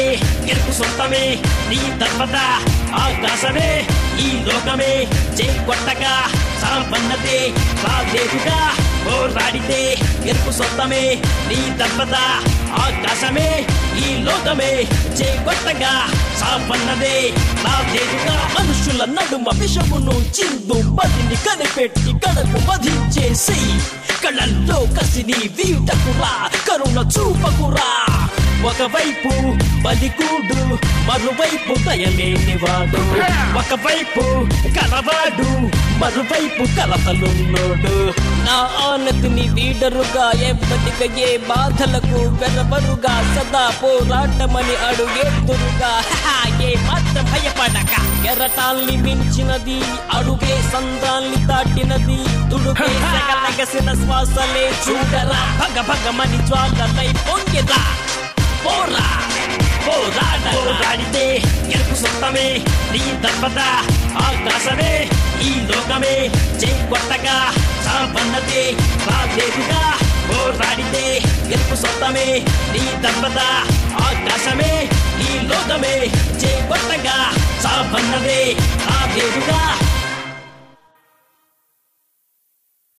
సావన్నదే గెలుపు సొంతమే నీ తర్వాత ఆకాశమే ఈ లోకమే చేకొట్టగా సావన్నదే బాధ్యతగా పోరాడితే గెలుపు సొంతమే నీ తర్వాత ఆకాశమే ఈ లోకమే చేకొట్టగా సావన్నదే బాధ్యతగా మనుషుల నడుమ విషమును చిందు బదిని కనిపెట్టి కడకు వధించేసి కళ్ళల్లో కసిని వీటకురా కరుణ చూపకురా ఒకవైపు బలికూడు మరువైపు దయలేనివాడు ఒకవైపు కలవాడు మరువైపు కలతలున్నోడు నా ఆనతిని వీడరుగా ఎప్పటిక ఏ బాధలకు వెరవరుగా సదా పోరాటమని అడుగెత్తురుగా ఏ మాత్రం భయపడక ఎరటాల్ని మించినది అడుగే సంద్రాల్ని దాటినది తుడుగే సగలగసిన శ్వాసలే చూడరా భగ భగమని జ్వాలలై పొంగెదా పోరా పోరాడితే గెలుపు సొంతమే నీ తర్వాత ఆకాశమే ఈ లోకమే చేకొట్టగా సావన్నదే బాధ్యతగా పోరాడితే గెలుపు సొంతమే నీ తర్వాత ఆకాశమే ఈ లోకమే చేకొట్టగా సావన్నదే బాధ్యతగా